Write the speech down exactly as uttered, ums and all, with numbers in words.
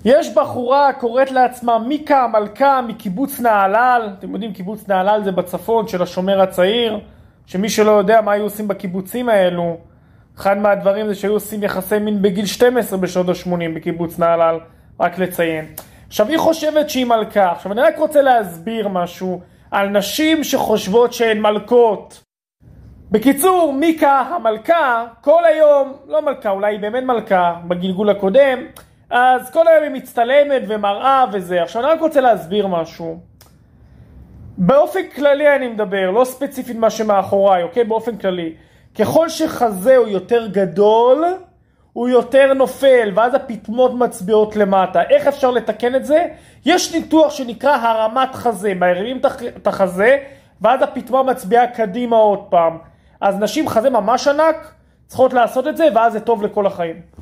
יש בחורה קוראת לעצמה מיקה המלכה מקיבוץ נהלל. אתם יודעים, קיבוץ נהלל זה בצפון של השומר הצעיר, שמי שלא יודע מה היו עושים בקיבוצים האלו, אחד מהדברים זה שהיו עושים יחסי מין בגיל שתים עשרה בשנות ה-שמונים בקיבוץ נהלל, רק לציין. עכשיו היא חושבת שהיא מלכה. עכשיו אני רק רוצה להסביר משהו על נשים שחושבות שהן מלכות. בקיצור, מיקה המלכה כל היום, לא מלכה, אולי היא באמת מלכה בגלגול הקודם, אז כל היום היא מצטלמת ומראה וזה. עכשיו אני רק רוצה להסביר משהו. באופן כללי אני מדבר, לא ספציפית מה שמאחוריי, אוקיי? באופן כללי. ככל שחזה הוא יותר גדול, הוא יותר נופל, ואז הפתמות מצביעות למטה. איך אפשר לתקן את זה? יש ניתוח שנקרא הרמת חזה. מרימים את החזה, ואז הפתמה מצביעה קדימה עוד פעם. אז נשים חזה ממש ענק צריכות לעשות את זה, ואז זה טוב לכל החיים.